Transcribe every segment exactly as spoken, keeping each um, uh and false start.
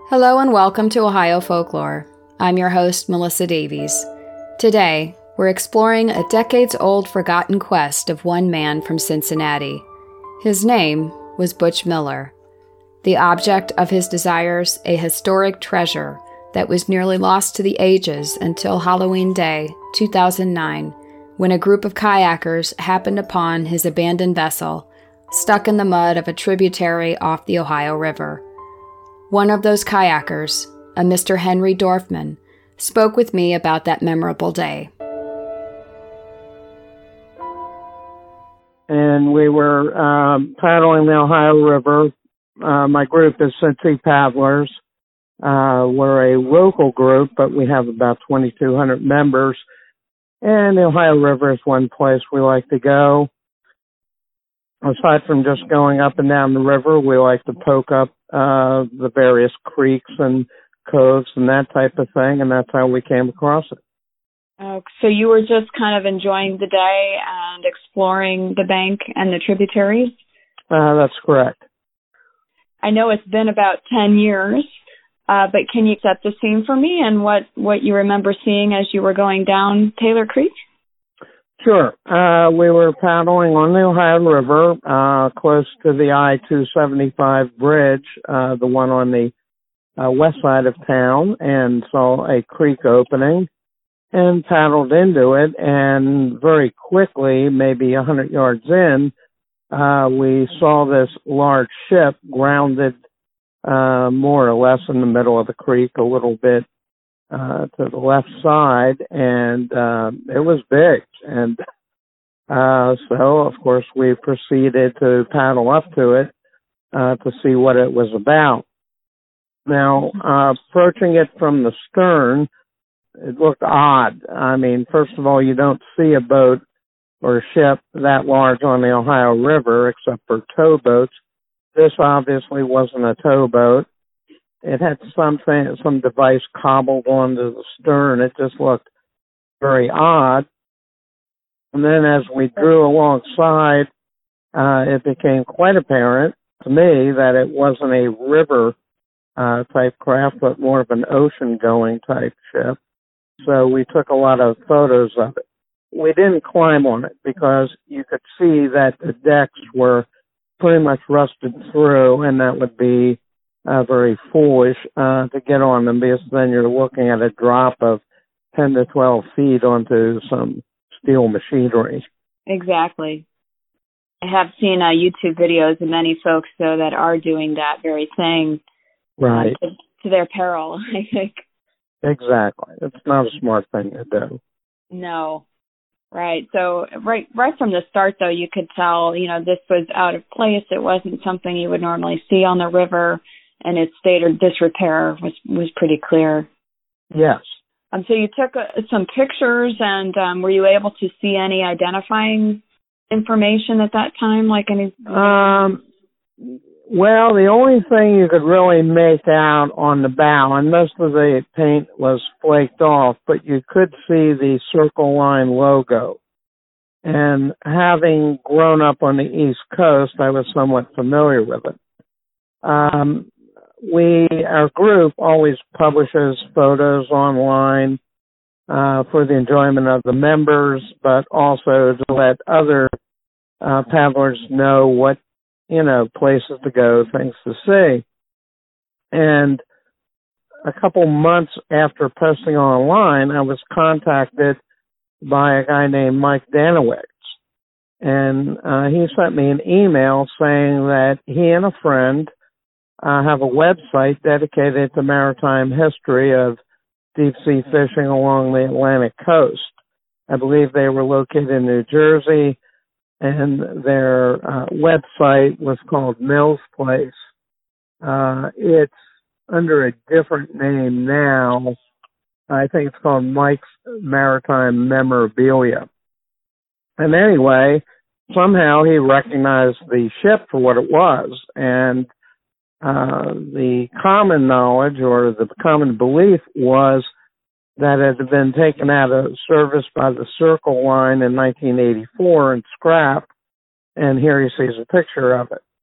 Hello and welcome to Ohio Folklore. I'm your host, Melissa Davies. Today, we're exploring a decades-old forgotten quest of one man from Cincinnati. His name was Butch Miller. The object of his desires, a historic treasure that was nearly lost to the ages until Halloween Day, two thousand nine, when a group of kayakers happened upon his abandoned vessel, stuck in the mud of a tributary off the Ohio River. One of those kayakers, a Mister Henry Dorfman, spoke with me about that memorable day. And we were um, paddling the Ohio River. Uh, my group is Cincy Paddlers. Uh, we're a local group, but we have about twenty-two hundred members. And the Ohio River is one place we like to go. Aside from just going up and down the river, we like to poke up uh, the various creeks and coves and that type of thing, and that's how we came across it. Oh, so you were just kind of enjoying the day and exploring the bank and the tributaries? Uh, that's correct. I know it's been about ten years, uh, but can you set the scene for me and what, what you remember seeing as you were going down Taylor Creek? Sure. Uh, we were paddling on the Ohio River, uh, close to the I two seventy-five bridge, uh, the one on the uh, west side of town, and saw a creek opening and paddled into it. And very quickly, maybe a hundred yards in, uh, we saw this large ship grounded, uh, more or less in the middle of the creek, a little bit Uh, to the left side, and uh, it was big. And uh, so, of course, we proceeded to paddle up to it uh, to see what it was about. Now, uh, approaching it from the stern, it looked odd. I mean, first of all, you don't see a boat or a ship that large on the Ohio River except for towboats. This obviously wasn't a towboat. It had something, some device cobbled onto the stern. It just looked very odd. And then as we drew alongside, uh, it became quite apparent to me that it wasn't a river uh, type craft, but more of an ocean-going type ship. So we took a lot of photos of it. We didn't climb on it because you could see that the decks were pretty much rusted through, and that would be Uh, very foolish uh, to get on them, because then you're looking at a drop of ten to twelve feet onto some steel machinery. Exactly. I have seen uh, YouTube videos of many folks, though, that are doing that very thing. Right. Uh, to, to their peril, I think. Exactly. It's not a smart thing to do. No. Right. So right right from the start, though, you could tell, you know, this was out of place. It wasn't something you would normally see on the river, and its state of disrepair was, was pretty clear. Yes. Um, so you took uh, some pictures, and um, were you able to see any identifying information at that time, like any? Um. Well, the only thing you could really make out on the bow, and most of the paint was flaked off, but you could see the Circle Line logo. And having grown up on the East Coast, I was somewhat familiar with it. Um, we, our group always publishes photos online uh, for the enjoyment of the members, but also to let other uh, paddlers know what, you know, places to go, things to see. And a couple months after posting online, I was contacted by a guy named Mike Danowitz. And uh, he sent me an email saying that he and a friend uh, have a website dedicated to maritime history of deep-sea fishing along the Atlantic coast. I believe they were located in New Jersey, and their uh, website was called Mills Place. Uh, it's under a different name now. I think it's called Mike's Maritime Memorabilia. And anyway, somehow he recognized the ship for what it was, and uh, the common knowledge or the common belief was that it had been taken out of service by the Circle Line in nineteen eighty-four and scrapped, and here he sees a picture of it.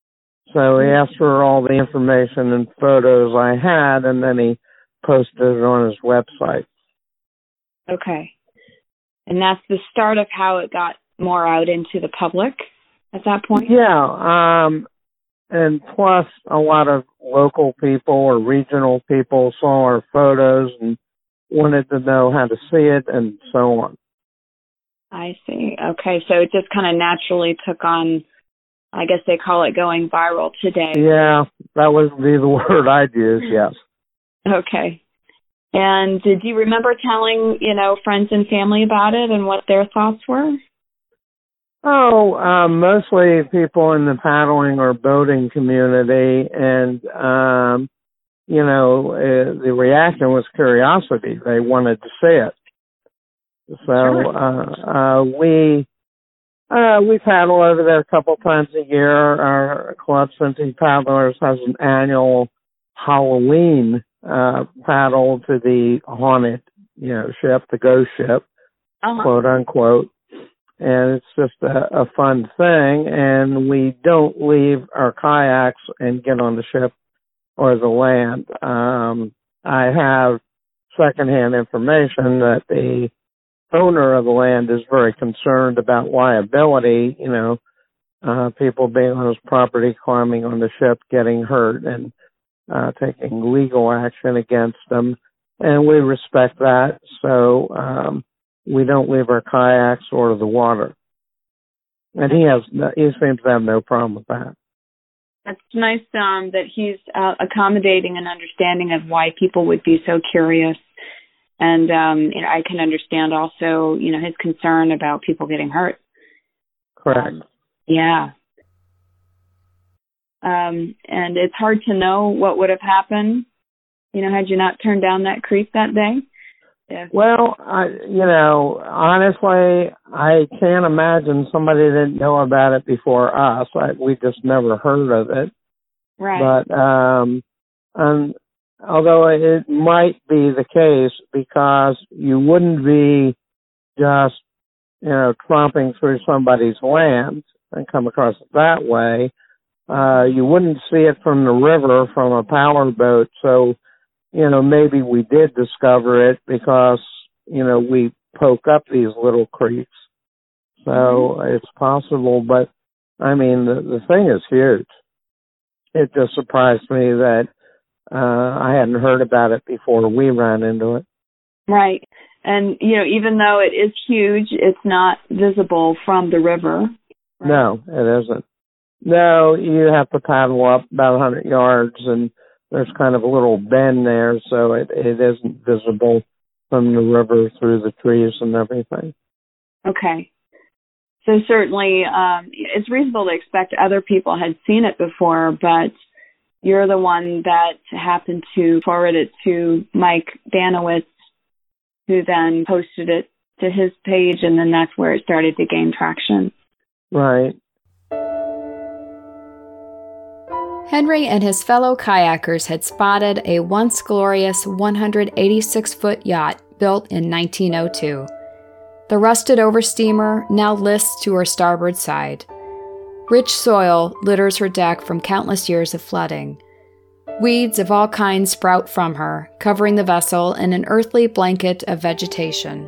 So he asked for all the information and photos I had, and then he posted it on his website. Okay. And that's the start of how it got more out into the public at that point? Yeah. Um, and plus, a lot of local people or regional people saw our photos and wanted to know how to see it and so on. I see. Okay. So it just kind of naturally took on, I guess they call it going viral today. Yeah, that would be the word I'd use, yes. Okay. And did you remember telling, you know, friends and family about it and what their thoughts were? Oh, um, mostly people in the paddling or boating community, and, um, you know, uh, the reaction was curiosity. They wanted to see it. So Sure. uh, uh, we uh, we paddle over there a couple times a year. Our club, Cincy Paddlers, has an annual Halloween uh, paddle to the haunted, you know, ship, the ghost ship, Uh-huh. quote unquote. And it's just a, a fun thing. And we don't leave our kayaks and get on the ship or the land. Um, I have secondhand information that the owner of the land is very concerned about liability, you know, uh, people being on his property, climbing on the ship, getting hurt, and uh, taking legal action against them. And we respect that, so um, we don't leave our kayaks or the water. And he has, he seems to have no problem with that. That's nice um, that he's uh, accommodating and understanding of why people would be so curious. And um, you know, I can understand also, you know, his concern about people getting hurt. Correct. Um, yeah. Um, and it's hard to know what would have happened, you know, had you not turned down that creek that day. Yeah. Well, I, you know, honestly, I can't imagine somebody didn't know about it before us. I, we just never heard of it. Right. But um, and although it might be the case, because you wouldn't be just, you know, tromping through somebody's land and come across it that way. Uh, you wouldn't see it from the river from a power boat. So, you know, maybe we did discover it because, you know, we poke up these little creeks. So mm-hmm. It's possible, but I mean, the, the thing is huge. It just surprised me that uh, I hadn't heard about it before we ran into it. Right. And, you know, even though it is huge, it's not visible from the river. Right? No, it isn't. No, you have to paddle up about one hundred yards, and there's kind of a little bend there, so it, it isn't visible from the river through the trees and everything. Okay. So certainly um, it's reasonable to expect other people had seen it before, but you're the one that happened to forward it to Mike Danowitz, who then posted it to his page, and then that's where it started to gain traction. Right. Henry and his fellow kayakers had spotted a once glorious one hundred eighty-six foot yacht built in nineteen oh two. The rusted over steamer now lists to her starboard side. Rich soil litters her deck from countless years of flooding. Weeds of all kinds sprout from her, covering the vessel in an earthly blanket of vegetation.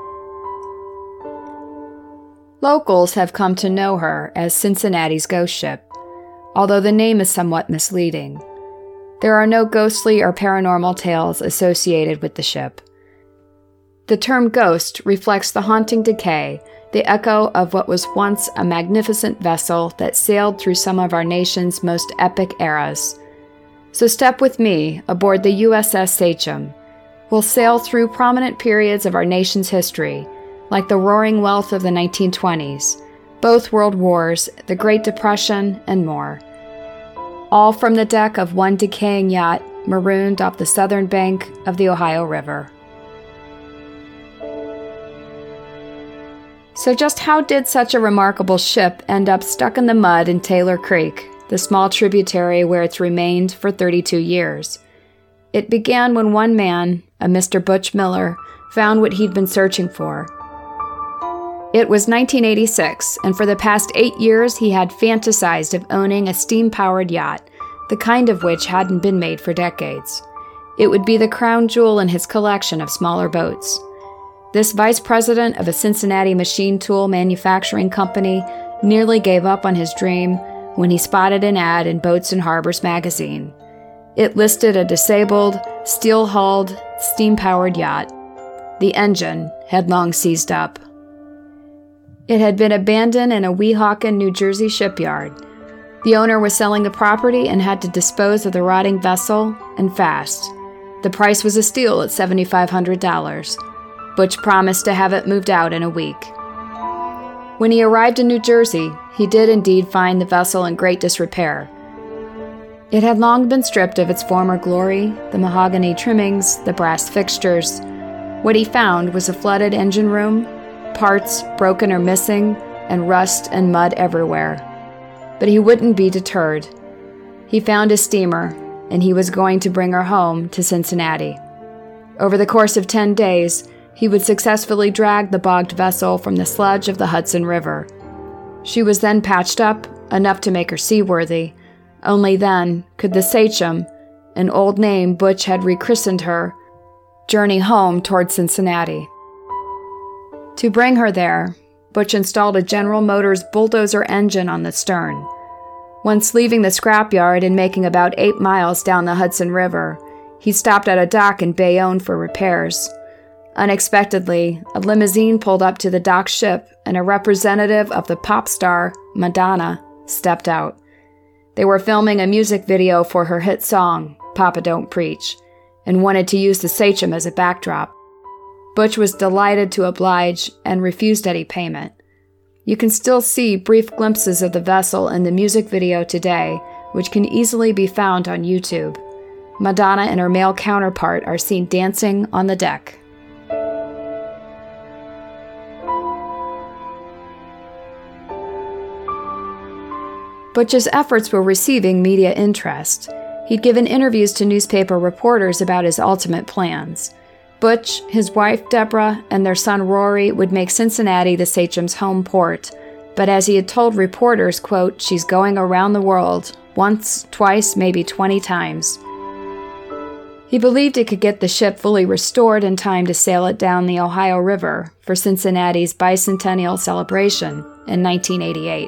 Locals have come to know her as Cincinnati's ghost ship, although the name is somewhat misleading. There are no ghostly or paranormal tales associated with the ship. The term ghost reflects the haunting decay, the echo of what was once a magnificent vessel that sailed through some of our nation's most epic eras. So step with me aboard the U S S Sachem. We'll sail through prominent periods of our nation's history, like the roaring wealth of the nineteen twenties, both world wars, the Great Depression, and more. All from the deck of one decaying yacht marooned off the southern bank of the Ohio River. So just how did such a remarkable ship end up stuck in the mud in Taylor Creek, the small tributary where it's remained for thirty-two years? It began when one man, a Mister Butch Miller, found what he'd been searching for. It was nineteen eighty-six, and for the past eight years he had fantasized of owning a steam-powered yacht, the kind of which hadn't been made for decades. It would be the crown jewel in his collection of smaller boats. This vice president of a Cincinnati machine tool manufacturing company nearly gave up on his dream when he spotted an ad in Boats and Harbors magazine. It listed a disabled, steel-hulled, steam-powered yacht. The engine had long seized up. It had been abandoned in a Weehawken, New Jersey shipyard. The owner was selling the property and had to dispose of the rotting vessel, and fast. The price was a steal at seven thousand five hundred dollars. Butch promised to have it moved out in a week. When he arrived in New Jersey, he did indeed find the vessel in great disrepair. It had long been stripped of its former glory, the mahogany trimmings, the brass fixtures. What he found was a flooded engine room, parts broken or missing, and rust and mud everywhere. But he wouldn't be deterred. He found a steamer, and he was going to bring her home to Cincinnati. Over the course of ten days, he would successfully drag the bogged vessel from the sludge of the Hudson River. She was then patched up, enough to make her seaworthy. Only then could the Sachem, an old name Butch had rechristened her, journey home toward Cincinnati. To bring her there, Butch installed a General Motors bulldozer engine on the stern. Once leaving the scrapyard and making about eight miles down the Hudson River, he stopped at a dock in Bayonne for repairs. Unexpectedly, a limousine pulled up to the dock ship, and a representative of the pop star, Madonna, stepped out. They were filming a music video for her hit song, Papa Don't Preach, and wanted to use the Sachem as a backdrop. Butch was delighted to oblige and refused any payment. You can still see brief glimpses of the vessel in the music video today, which can easily be found on YouTube. Madonna and her male counterpart are seen dancing on the deck. Butch's efforts were receiving media interest. He'd given interviews to newspaper reporters about his ultimate plans. Butch, his wife Deborah, and their son Rory would make Cincinnati the Sachem's home port, but as he had told reporters, quote, "She's going around the world, once, twice, maybe twenty times." He believed it could get the ship fully restored in time to sail it down the Ohio River for Cincinnati's bicentennial celebration in nineteen eighty-eight.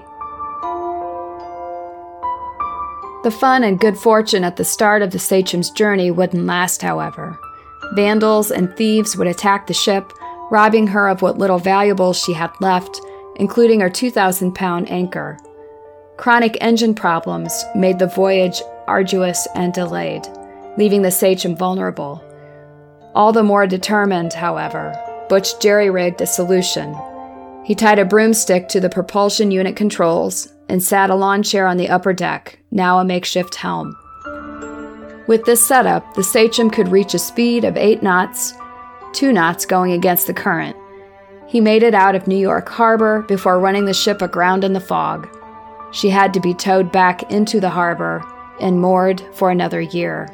The fun and good fortune at the start of the Sachem's journey wouldn't last, however. Vandals and thieves would attack the ship, robbing her of what little valuables she had left, including her two thousand pound anchor. Chronic engine problems made the voyage arduous and delayed, leaving the Sachem vulnerable. All the more determined, however, Butch jerry-rigged a solution. He tied a broomstick to the propulsion unit controls and sat a lawn chair on the upper deck, now a makeshift helm. With this setup, the Sachem could reach a speed of eight knots, two knots going against the current. He made it out of New York Harbor before running the ship aground in the fog. She had to be towed back into the harbor and moored for another year.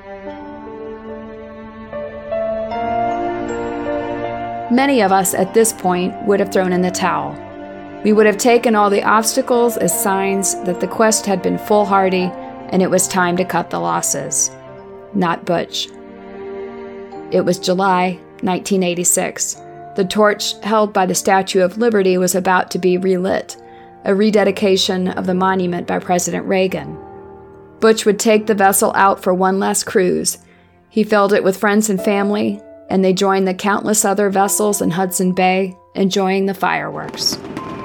Many of us at this point would have thrown in the towel. We would have taken all the obstacles as signs that the quest had been foolhardy and it was time to cut the losses. Not Butch. It was July nineteen eighty-six. The torch held by the Statue of Liberty was about to be relit, a rededication of the monument by President Reagan. Butch would take the vessel out for one last cruise. He filled it with friends and family, and they joined the countless other vessels in Hudson Bay, enjoying the fireworks.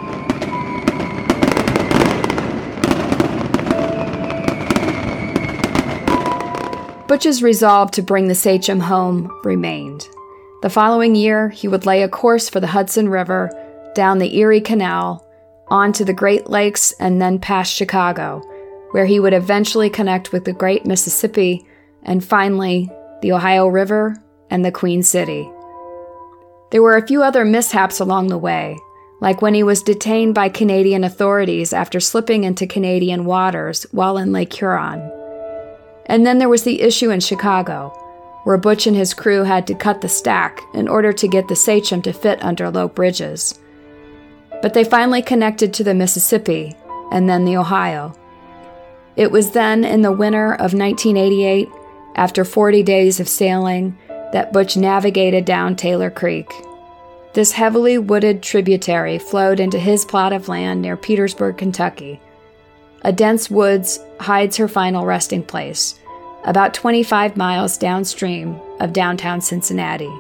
Butch's resolve to bring the Sachem home remained. The following year, he would lay a course for the Hudson River, down the Erie Canal, on to the Great Lakes, and then past Chicago, where he would eventually connect with the Great Mississippi, and finally, the Ohio River and the Queen City. There were a few other mishaps along the way, like when he was detained by Canadian authorities after slipping into Canadian waters while in Lake Huron. And then there was the issue in Chicago, where Butch and his crew had to cut the stack in order to get the Sachem to fit under low bridges. but they finally connected to the Mississippi and then the Ohio. It was then in the winter of nineteen eighty-eight, after forty days of sailing, that Butch navigated down Taylor Creek. This heavily wooded tributary flowed into his plot of land near Petersburg, Kentucky. A dense woods hides her final resting place, about twenty-five miles downstream of downtown Cincinnati.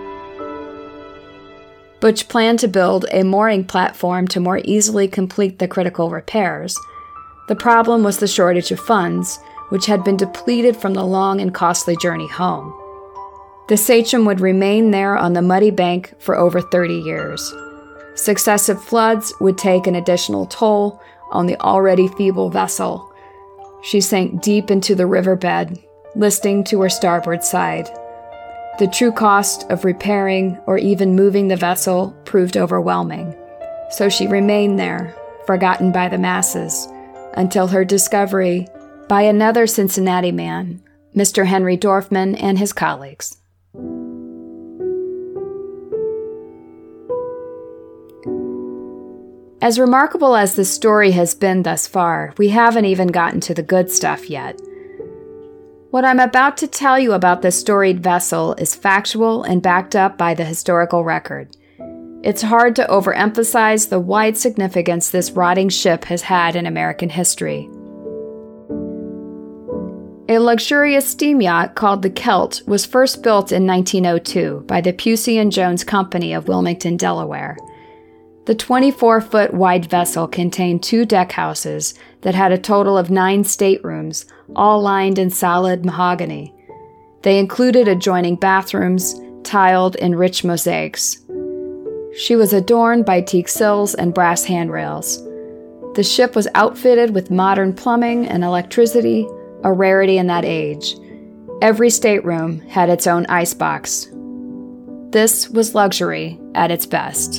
Butch planned to build a mooring platform to more easily complete the critical repairs. The problem was the shortage of funds, which had been depleted from the long and costly journey home. The Sachem would remain there on the muddy bank for over thirty years. Successive floods would take an additional toll on the already feeble vessel. She sank deep into the riverbed, listing to her starboard side. The true cost of repairing or even moving the vessel proved overwhelming, so she remained there, forgotten by the masses, until her discovery by another Cincinnati man, Mister Henry Dorfman and his colleagues. As remarkable as this story has been thus far, we haven't even gotten to the good stuff yet. What I'm about to tell you about this storied vessel is factual and backed up by the historical record. It's hard to overemphasize the wide significance this rotting ship has had in American history. A luxurious steam yacht called the Celt was first built in nineteen oh two by the Pusey and Jones Company of Wilmington, Delaware. The twenty-four foot wide vessel contained two deck houses that had a total of nine staterooms, all lined in solid mahogany. They included adjoining bathrooms, tiled in rich mosaics. She was adorned by teak sills and brass handrails. The ship was outfitted with modern plumbing and electricity, a rarity in that age. Every stateroom had its own icebox. This was luxury at its best.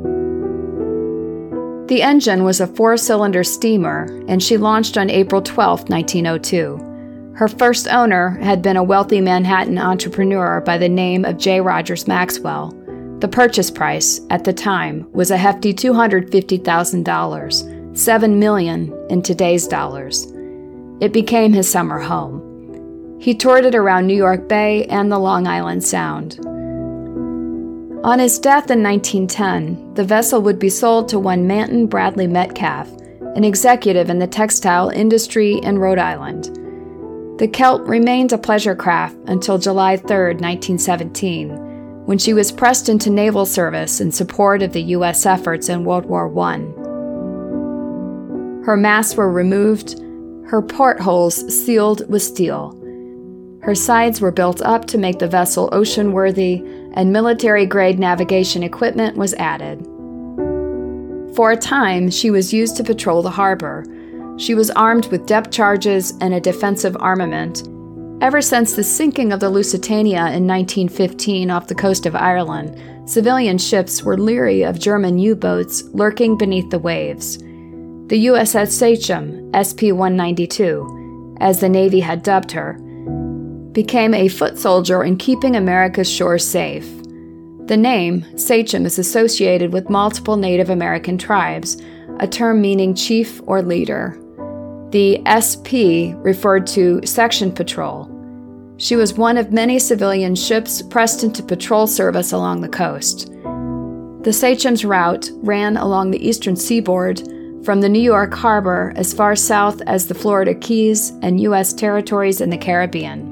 The engine was a four-cylinder steamer, and she launched on April twelfth, nineteen oh two. Her first owner had been a wealthy Manhattan entrepreneur by the name of J. Rogers Maxwell. The purchase price, at the time, was a hefty two hundred fifty thousand dollars, seven million dollars in today's dollars. It became his summer home. He toured it around New York Bay and the Long Island Sound. On his death in nineteen ten, the vessel would be sold to one Manton Bradley Metcalf, an executive in the textile industry in Rhode Island. The Celt remained a pleasure craft until July third, nineteen seventeen, when she was pressed into naval service in support of the U S efforts in World War One. Her masts were removed, her portholes sealed with steel. Her sides were built up to make the vessel ocean-worthy, and military-grade navigation equipment was added. For a time, she was used to patrol the harbor. She was armed with depth charges and a defensive armament. Ever since the sinking of the Lusitania in nineteen fifteen off the coast of Ireland, civilian ships were leery of German U-boats lurking beneath the waves. The U S S Sachem, S P one ninety-two, as the Navy had dubbed her, became a foot soldier in keeping America's shores safe. The name, Sachem, is associated with multiple Native American tribes, a term meaning chief or leader. The S P referred to section patrol. She was one of many civilian ships pressed into patrol service along the coast. The Sachem's route ran along the eastern seaboard from the New York harbor as far south as the Florida Keys and U S territories in the Caribbean.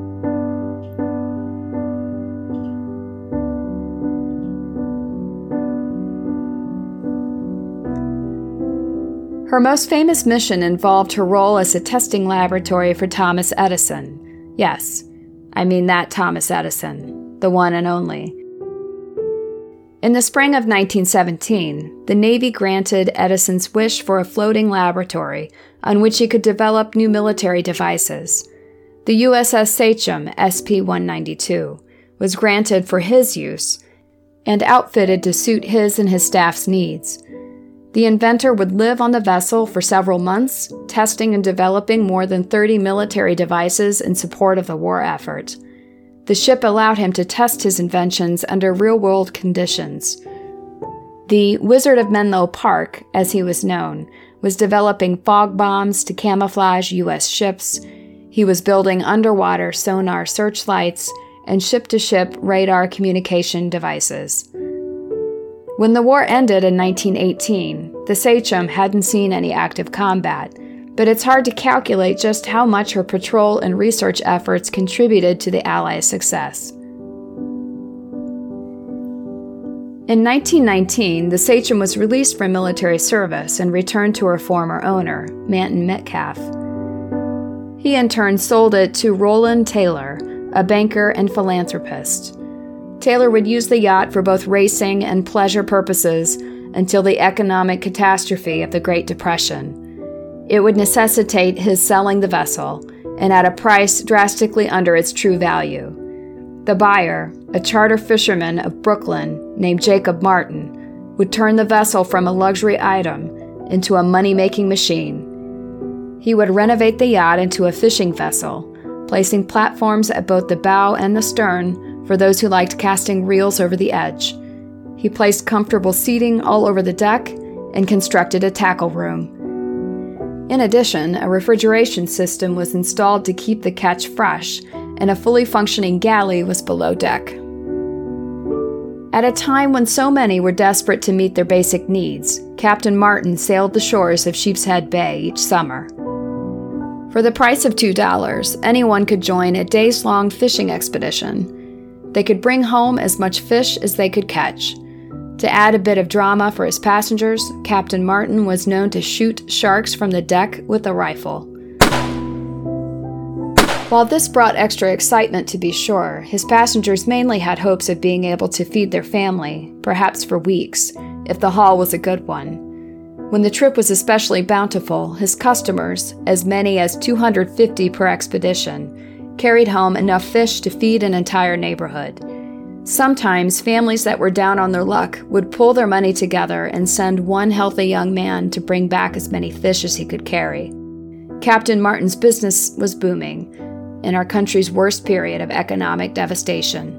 Her most famous mission involved her role as a testing laboratory for Thomas Edison. Yes, I mean that Thomas Edison, the one and only. In the spring of nineteen seventeen, the Navy granted Edison's wish for a floating laboratory on which he could develop new military devices. The U S S Sachem, S P one ninety-two, was granted for his use and outfitted to suit his and his staff's needs. The inventor would live on the vessel for several months, testing and developing more than thirty military devices in support of the war effort. The ship allowed him to test his inventions under real-world conditions. The Wizard of Menlo Park, as he was known, was developing fog bombs to camouflage U S ships. He was building underwater sonar searchlights and ship-to-ship radar communication devices. When the war ended in nineteen eighteen, the Sachem hadn't seen any active combat, but it's hard to calculate just how much her patrol and research efforts contributed to the Allies' success. In nineteen nineteen, the Sachem was released from military service and returned to her former owner, Manton Metcalf. He in turn sold it to Roland Taylor, a banker and philanthropist. Taylor would use the yacht for both racing and pleasure purposes until the economic catastrophe of the Great Depression. It would necessitate his selling the vessel, and at a price drastically under its true value. The buyer, a charter fisherman of Brooklyn named Jacob Martin, would turn the vessel from a luxury item into a money-making machine. He would renovate the yacht into a fishing vessel, placing platforms at both the bow and the stern for those who liked casting reels over the edge. He placed comfortable seating all over the deck and constructed a tackle room. In addition, a refrigeration system was installed to keep the catch fresh, and a fully functioning galley was below deck. At a time when so many were desperate to meet their basic needs, Captain Martin sailed the shores of Sheepshead Bay each summer. For the price of two dollars, anyone could join a days-long fishing expedition. They could bring home as much fish as they could catch. To add a bit of drama for his passengers, Captain Martin was known to shoot sharks from the deck with a rifle. While this brought extra excitement, to be sure, his passengers mainly had hopes of being able to feed their family, perhaps for weeks, if the haul was a good one. When the trip was especially bountiful, his customers, as many as two hundred fifty per expedition, carried home enough fish to feed an entire neighborhood. Sometimes families that were down on their luck would pull their money together and send one healthy young man to bring back as many fish as he could carry. Captain Martin's business was booming in our country's worst period of economic devastation.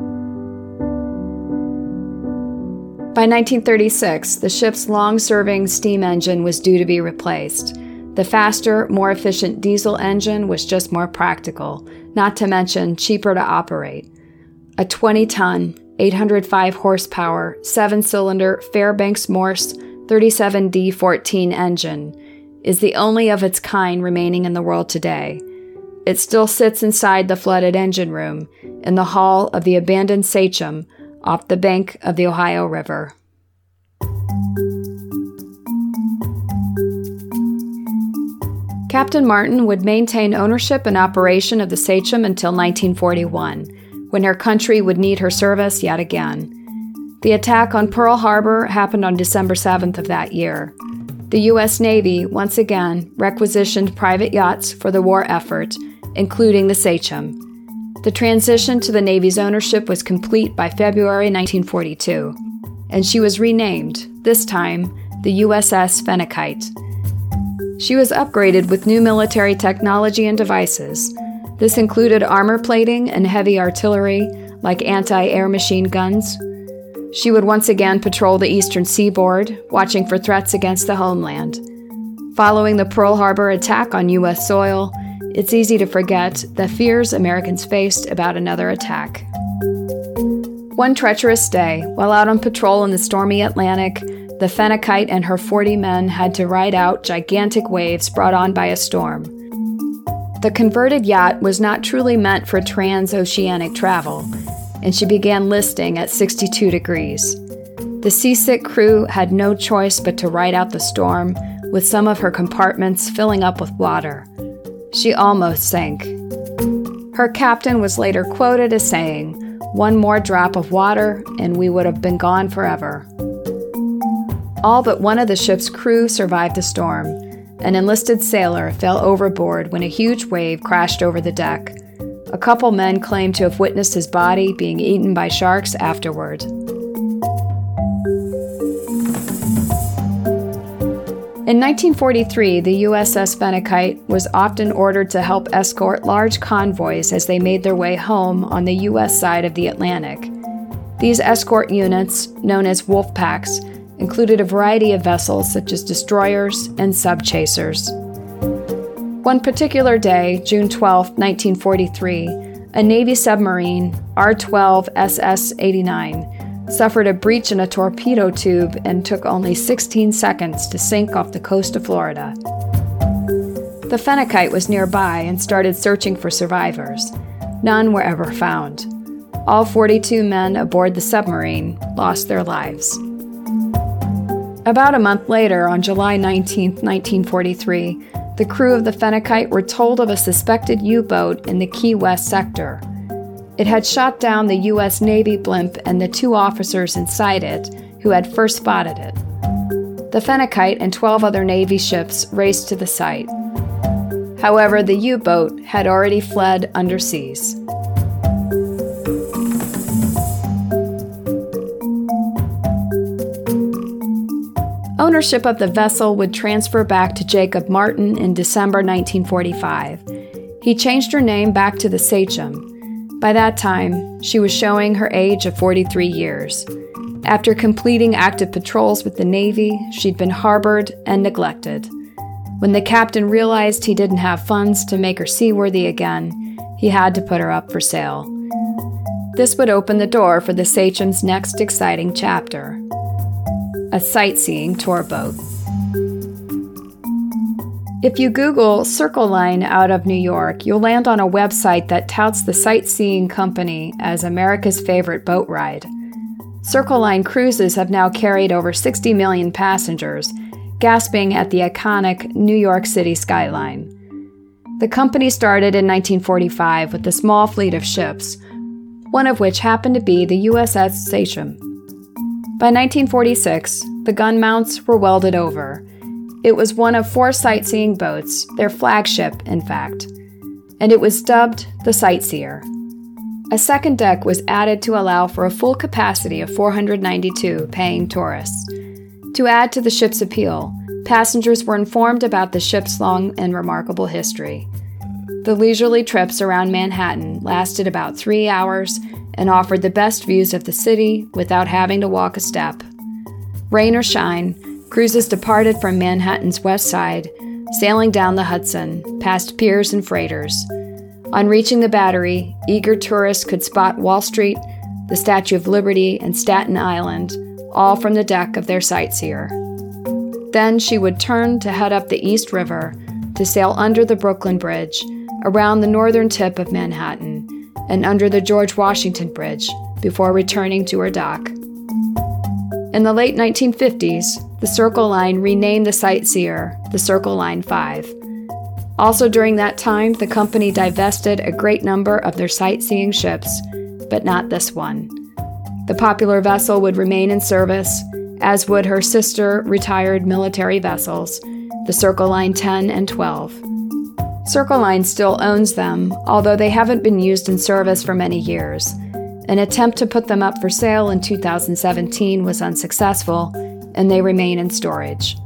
By nineteen thirty-six, the ship's long-serving steam engine was due to be replaced. The faster, more efficient diesel engine was just more practical, not to mention cheaper to operate. A twenty-ton, eight hundred five horsepower, seven-cylinder Fairbanks Morse thirty-seven D fourteen engine is the only of its kind remaining in the world today. It still sits inside the flooded engine room in the hull of the abandoned Sachem off the bank of the Ohio River. Captain Martin would maintain ownership and operation of the Sachem until nineteen forty-one, when her country would need her service yet again. The attack on Pearl Harbor happened on December seventh of that year. The U S Navy once again requisitioned private yachts for the war effort, including the Sachem. The transition to the Navy's ownership was complete by February nineteen forty-two, and she was renamed, this time the U S S Fennecyte. She was upgraded with new military technology and devices. This included armor plating and heavy artillery, like anti-air machine guns. She would once again patrol the eastern seaboard, watching for threats against the homeland. Following the Pearl Harbor attack on U S soil, it's easy to forget the fears Americans faced about another attack. One treacherous day, while out on patrol in the stormy Atlantic, the Fennecyte and her forty men had to ride out gigantic waves brought on by a storm. The converted yacht was not truly meant for transoceanic travel, and she began listing at sixty-two degrees. The seasick crew had no choice but to ride out the storm, with some of her compartments filling up with water. She almost sank. Her captain was later quoted as saying, "One more drop of water, and we would have been gone forever." All but one of the ship's crew survived the storm. An enlisted sailor fell overboard when a huge wave crashed over the deck. A couple men claimed to have witnessed his body being eaten by sharks afterward. In nineteen forty-three, the U S S Fennecyte was often ordered to help escort large convoys as they made their way home on the U S side of the Atlantic. These escort units, known as wolf packs, included a variety of vessels such as destroyers and sub-chasers. One particular day, June twelfth, nineteen forty-three, a Navy submarine, R twelve S S eighty-nine, suffered a breach in a torpedo tube and took only sixteen seconds to sink off the coast of Florida. The Fenneckite was nearby and started searching for survivors. None were ever found. All forty-two men aboard the submarine lost their lives. About a month later, on July nineteenth, nineteen forty-three, the crew of the Fenneckite were told of a suspected U-boat in the Key West sector. It had shot down the U S Navy blimp and the two officers inside it who had first spotted it. The Fenneckite and twelve other Navy ships raced to the site. However, the U-boat had already fled underseas. Ownership of the vessel would transfer back to Jacob Martin in December nineteen forty-five. He changed her name back to the Sachem. By that time, she was showing her age of forty-three years. After completing active patrols with the Navy, she'd been harbored and neglected. When the captain realized he didn't have funds to make her seaworthy again, he had to put her up for sale. This would open the door for the Sachem's next exciting chapter: a sightseeing tour boat. If you Google Circle Line out of New York, you'll land on a website that touts the sightseeing company as America's favorite boat ride. Circle Line cruises have now carried over sixty million passengers, gasping at the iconic New York City skyline. The company started in nineteen forty-five with a small fleet of ships, one of which happened to be the U S S Sachem. By nineteen forty-six, the gun mounts were welded over. It was one of four sightseeing boats, their flagship, in fact, and it was dubbed the Sightseer. A second deck was added to allow for a full capacity of four hundred ninety-two paying tourists. To add to the ship's appeal, passengers were informed about the ship's long and remarkable history. The leisurely trips around Manhattan lasted about three hours and offered the best views of the city without having to walk a step. Rain or shine, cruises departed from Manhattan's west side, sailing down the Hudson, past piers and freighters. On reaching the Battery, eager tourists could spot Wall Street, the Statue of Liberty, and Staten Island, all from the deck of their Sightseer. Then she would turn to head up the East River, to sail under the Brooklyn Bridge, around the northern tip of Manhattan, and under the George Washington Bridge, before returning to her dock. In the late nineteen fifties, the Circle Line renamed the Sightseer the Circle Line five. Also during that time, the company divested a great number of their sightseeing ships, but not this one. The popular vessel would remain in service, as would her sister retired military vessels, the Circle Line ten and twelve. Circle Line still owns them, although they haven't been used in service for many years. An attempt to put them up for sale in two thousand seventeen was unsuccessful, and they remain in storage.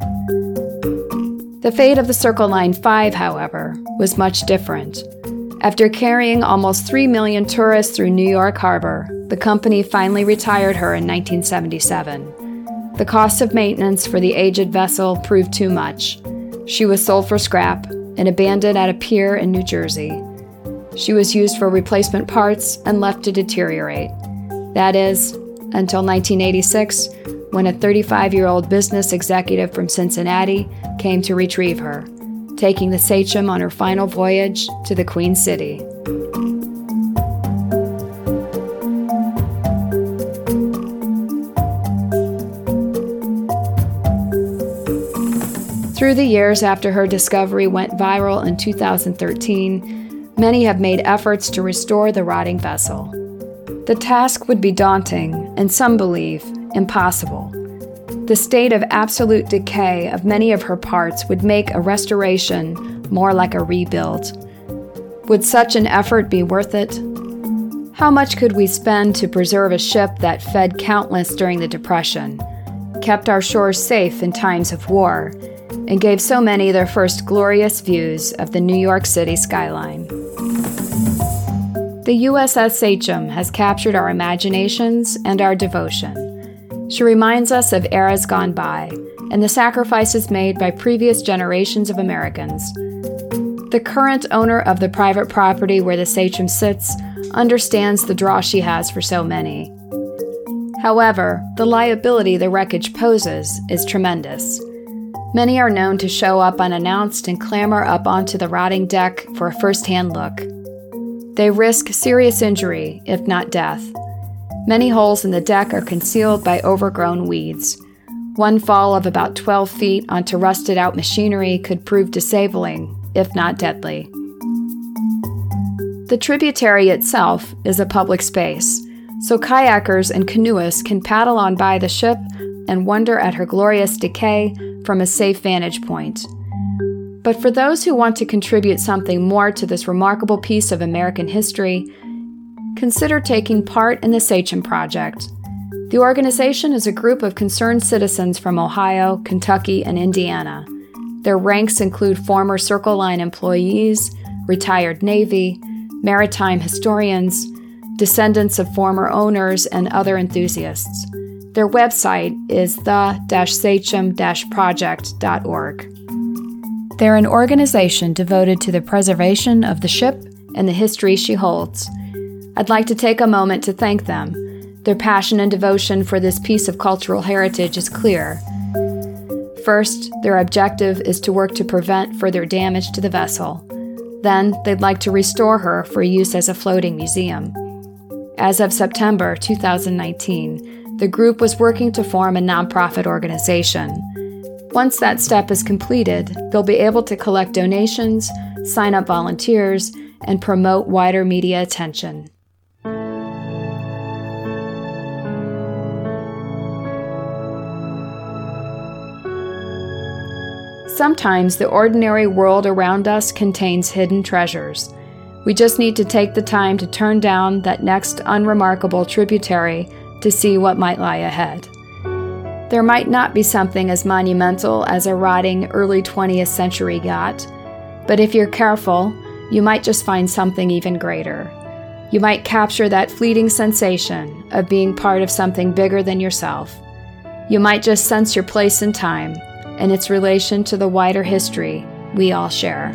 The fate of the Circle Line five, however, was much different. After carrying almost three million tourists through New York Harbor, the company finally retired her in nineteen seventy-seven. The cost of maintenance for the aged vessel proved too much. She was sold for scrap and abandoned at a pier in New Jersey. She was used for replacement parts and left to deteriorate. That is, until nineteen eighty-six, when a thirty-five-year-old business executive from Cincinnati came to retrieve her, taking the Sachem on her final voyage to the Queen City. Through the years after her discovery went viral in two thousand thirteen, many have made efforts to restore the rotting vessel. The task would be daunting, and some believe impossible. The state of absolute decay of many of her parts would make a restoration more like a rebuild. Would such an effort be worth it? How much could we spend to preserve a ship that fed countless during the Depression, kept our shores safe in times of war, and gave so many their first glorious views of the New York City skyline? The U S S Sachem has captured our imaginations and our devotion. She reminds us of eras gone by and the sacrifices made by previous generations of Americans. The current owner of the private property where the Sachem sits understands the draw she has for so many. However, the liability the wreckage poses is tremendous. Many are known to show up unannounced and clamber up onto the rotting deck for a first-hand look. They risk serious injury, if not death. Many holes in the deck are concealed by overgrown weeds. One fall of about twelve feet onto rusted-out machinery could prove disabling, if not deadly. The tributary itself is a public space, so kayakers and canoeists can paddle on by the ship and wonder at her glorious decay from a safe vantage point. But for those who want to contribute something more to this remarkable piece of American history, consider taking part in the Sachem Project. The organization is a group of concerned citizens from Ohio, Kentucky, and Indiana. Their ranks include former Circle Line employees, retired Navy, maritime historians, descendants of former owners, and other enthusiasts. Their website is the sachem project dot org. They're an organization devoted to the preservation of the ship and the history she holds. I'd like to take a moment to thank them. Their passion and devotion for this piece of cultural heritage is clear. First, their objective is to work to prevent further damage to the vessel. Then, they'd like to restore her for use as a floating museum. As of September two thousand nineteen, the group was working to form a nonprofit organization. Once that step is completed, they'll be able to collect donations, sign up volunteers, and promote wider media attention. Sometimes the ordinary world around us contains hidden treasures. We just need to take the time to turn down that next unremarkable tributary to see what might lie ahead. There might not be something as monumental as a rotting early twentieth century yacht, but if you're careful, you might just find something even greater. You might capture that fleeting sensation of being part of something bigger than yourself. You might just sense your place in time and its relation to the wider history we all share.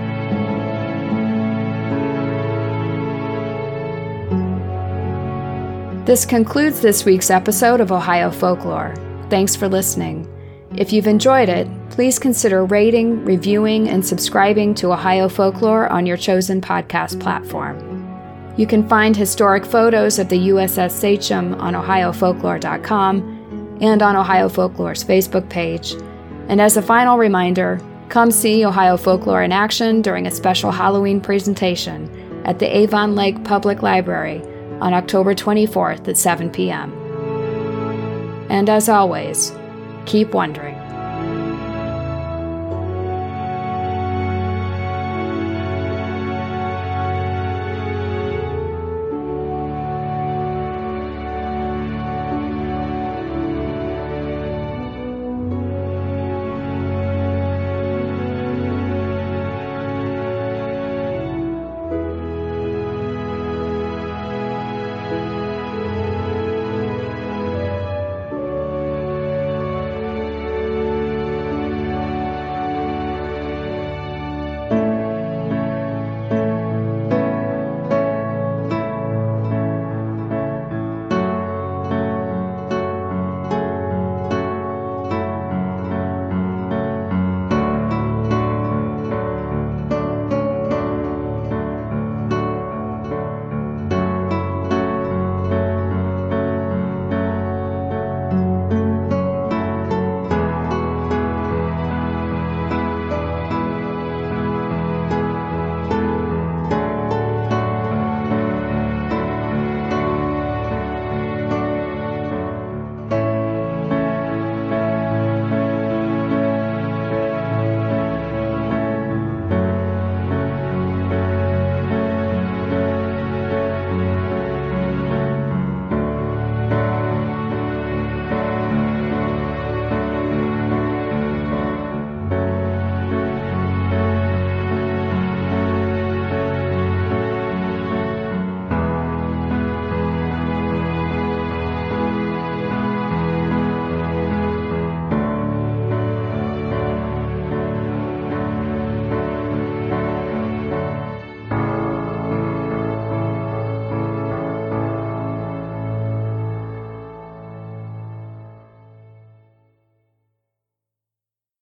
This concludes this week's episode of Ohio Folklore. Thanks for listening. If you've enjoyed it, please consider rating, reviewing, and subscribing to Ohio Folklore on your chosen podcast platform. You can find historic photos of the U S S Sachem on ohio folklore dot com and on Ohio Folklore's Facebook page. And as a final reminder, come see Ohio Folklore in action during a special Halloween presentation at the Avon Lake Public Library on October twenty-fourth at seven p.m. And as always, keep wondering.